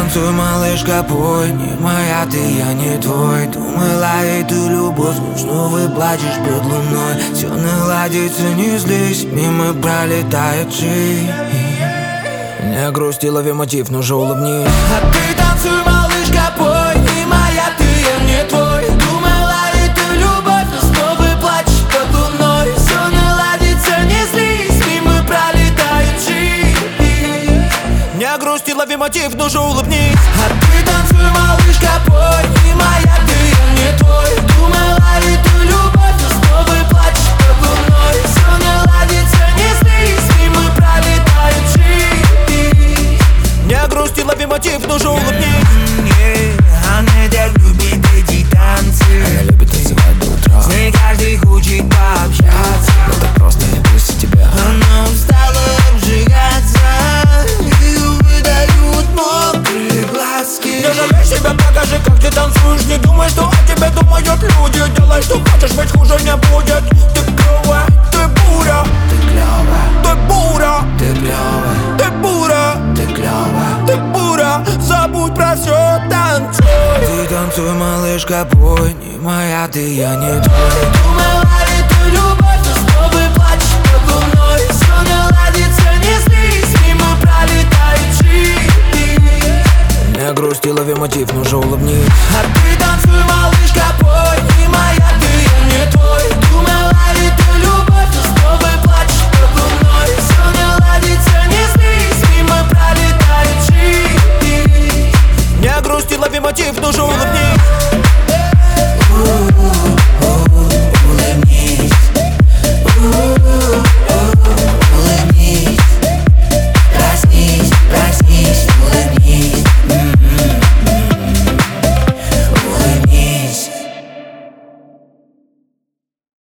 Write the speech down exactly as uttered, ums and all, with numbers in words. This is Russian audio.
танцуй, малышка, пой. Не моя ты, я не твой. Думала, эту любовь нужно выплачешь под луной. Все наладится, не злись, мимо пролетает жизнь. Не грусти, лови мотив, но же улыбнись. А ты танцуй, малышка, пой. Не моя ты, я не твой. Думала, эту любовь, но снова плачешь под луной. Все наладится, не злись, мимо пролетает жизнь. Не грусти, лови мотив, но же улыбнись. А ты танцуй, малышка, пой. Не моя ты, я не твой. Думала, эту любовь, но снова плачешь под луной. Все наладится, не злись, мимо пролетает жизнь. Не грусти, лови мотив, но же улыбнись. Она так любит эти танцы. Она любит танцевать до утра. С ней каждый хочет пообщаться. Но так просто не пустит тебя. Она устала обжигаться. Ее выдают мокрые глазки. Не жалей себя, покажи, как ты танцуешь. Не думай, что о тебе думают люди. Делай, что хочешь, ведь хуже не будет. Ты клёвая, ты буря. Ты клёвая, Ты буря, ты клёвая, ты буря, ты клёвая. ты буря. Забудь про все, танцуй. Ты танцуй, малышка, пой. Не моя ты, я не твой. Думала, эту любовь, но снова плачешь под луной. Все наладится, не злись, мимо пролетает жизнь. Не грусти, лови мотив, но же улыбнись. А ты танцуй,